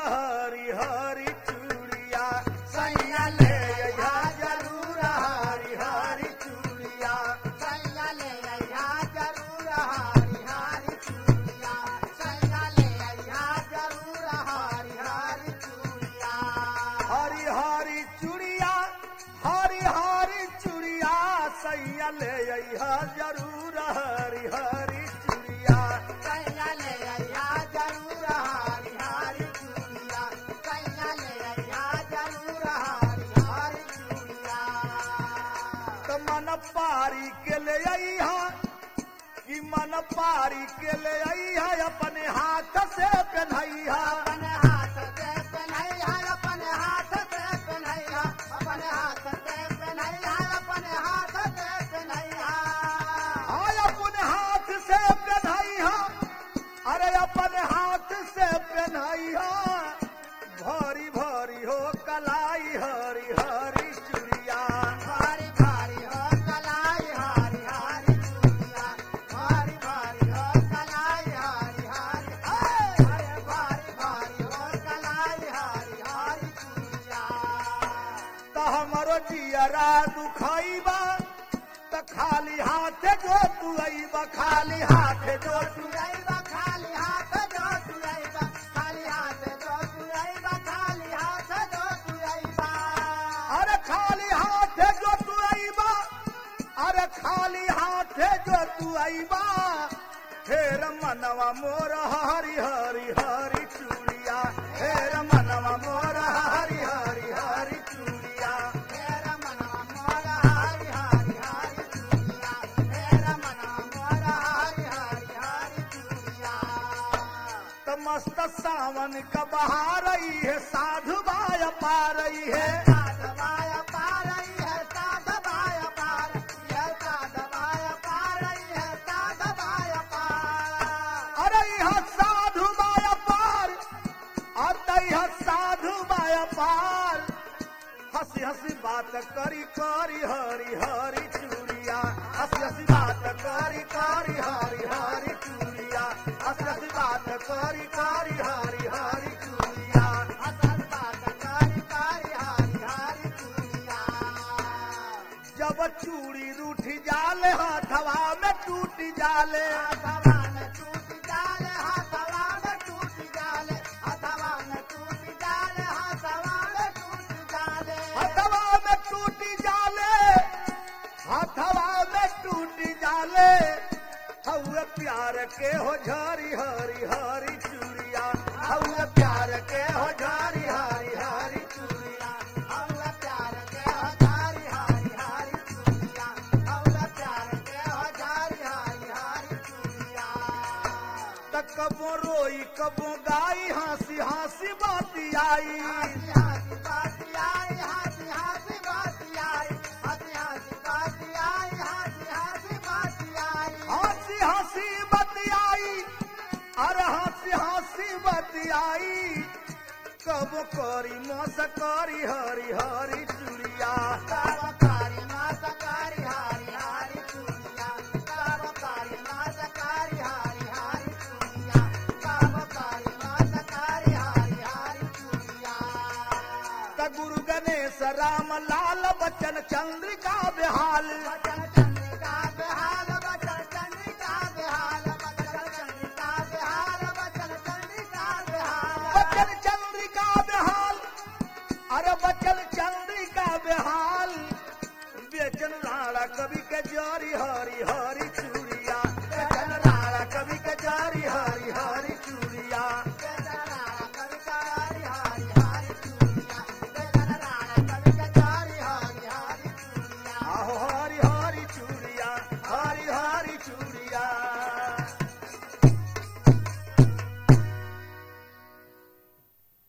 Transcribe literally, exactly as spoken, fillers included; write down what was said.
हरी हरी चूड़िया सैया ले अइहा जरूर हरी हरी चूड़िया सैया ले अइहा जरूर हरी हरी चूड़िया सैया ले अइहा जरूर हरी हरी चूड़िया हरी हरी चूड़िया हरी हरी चूड़िया सैया ले अइहा जरूर हरी हरी चूड़िया सैया ले अइहा जरूर हरी हरी चूड़िया सैया ले अइहा जरूर हरी हरी चूड़िया तो मन पारी के ले अइहा कि मन पारी के ले अइहा अपने हाथ से पहनइहा अपने हाथ से पहनइहा अपने हाथ से पहनइहा अपने हाथ से पहनइहा अपने हाथ से पहनइहा हाय अपने हाथ से पहनइहा अरे अपने हाथ से पहनइहा भारी भारी हो कलाई हरी हरी चूड़िया भारी भारी हो कलाई हरी हरी चूड़िया भारी भारी हो कलाई हरी हरी अरे भारी भारी हो कलाई हरी हरी चूड़िया तो हमरो जियरा दुखाइबा तो खाली हाथ जो तू अइबा खाली हाथ जो तू तुरैबा खाली हाथ जो तुरैबा खाली हाथ जो तुरैबा खाली हाथ जो तुरैबा अरे खाली हाथ जो तू अइबा अरे खाली हाथ जो तू अइबा फेर मनवा मोर हरी हरी हरी चूड़िया फेर मनवा मोर हरी हरी हरी चूड़िया मेरा मनवा मोरा हरी हरी हरी चूड़िया मेरा मनवा मोरा हरी हरी हरी चूड़िया तो मस्त सावन का बहार रही है साधु बाया पा रही है साधवाया पार रही है साधवाया पार यह साधवाया पार रही है साधवाया पार अरे यह साधु बाया पार आता यह साधु बाया पार हंसी हंसी बात करी करी हरी हरी चूड़िया हंसी हंसी बात करी करी हरी हरी चूड़िया हंसी हंसी बात करी करी हरी हरी चूड़िया असल बात कारी कारी हरी हरी चूड़िया जब चूड़ी रूठी जाले हाथवा में टूटी जाले हथवा में टूट जाले हथवा में टूट जाले हथवा में टूट जाले हथवा में टूट जाले हथवा में टूटी जाले हथवा में टूटी जाले हउए प्यार के हो झारी हरी हरी चूड़िया हउए प्यार के हो झारी हरी हरी चूड़िया हौला प्यार के हजारी हरी हरी चूड़िया हौला प्यार के हजारी हरी हरी चूड़िया तक कबो रोई कबो गाई हंसी हंसी बाती आई हंसी हंसी बाती आई हंसी हंसी बाती आई हंसी हंसी बाती आई हंसी हंसी बाती आई हंसी हंसी बतियाई अरे हंसी हंसी बतियाई कब करी मस करी हरी हरी चूड़िया कारोकारी मासकारी हरी हरी चूड़िया कारोकारी मासकारी हरी हरी चूड़िया कारोकारी मासकारी हरी हरी चूड़िया त गुरु गणेश राम लाल बच्चन चंद्रिका बेहाल बचन